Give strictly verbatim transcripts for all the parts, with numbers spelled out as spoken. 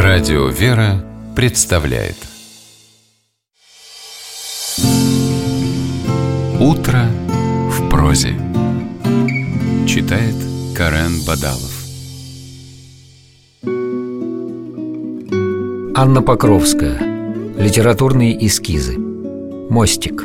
Радио «Вера» представляет «Утро в прозе». Читает Карен Бадалов. Анна Покровская. Литературные эскизы. Мостик.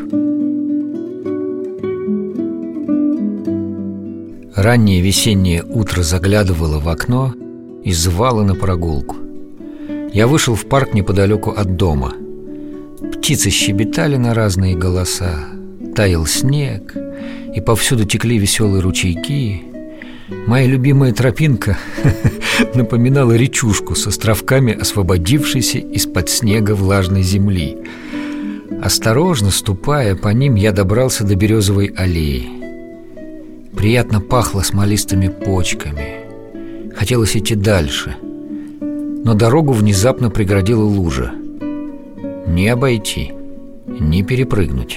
Раннее весеннее утро заглядывало в окно и звало на прогулку. Я вышел в парк неподалеку от дома. Птицы щебетали на разные голоса, таял снег, и повсюду текли веселые ручейки. Моя любимая тропинка напоминала речушку с островками освободившейся из-под снега влажной земли. Осторожно ступая по ним, я добрался до березовой аллеи. Приятно пахло смолистыми почками. Хотелось идти дальше, но дорогу внезапно преградила лужа. Не обойти, не перепрыгнуть.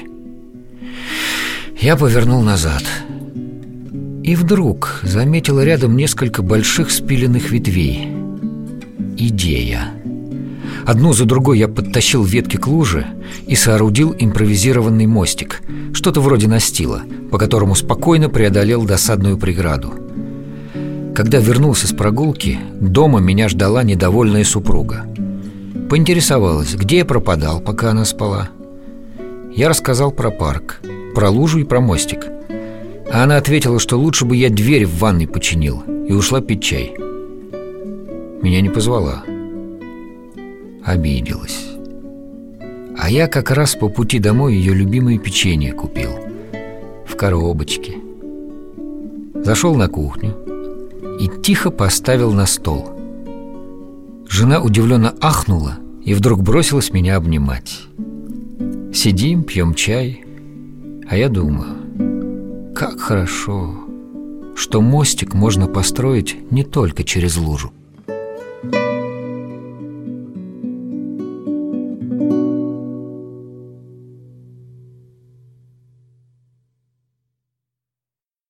Я повернул назад и вдруг заметил рядом несколько больших спиленных ветвей. Идея. Одну за другой я подтащил ветки к луже и соорудил импровизированный мостик, что-то вроде настила, по которому спокойно преодолел досадную преграду. Когда вернулся с прогулки, дома меня ждала недовольная супруга. Поинтересовалась, где я пропадал, пока она спала. Я рассказал про парк, про лужу и про мостик. А она ответила, что лучше бы я дверь в ванной починил, и ушла пить чай. Меня не позвала. Обиделась. А я как раз по пути домой ее любимое печенье купил. В коробочке. Зашел на кухню и тихо поставил на стол. Жена удивленно ахнула и вдруг бросилась меня обнимать. Сидим, пьем чай, а я думаю, как хорошо, что мостик можно построить не только через лужу.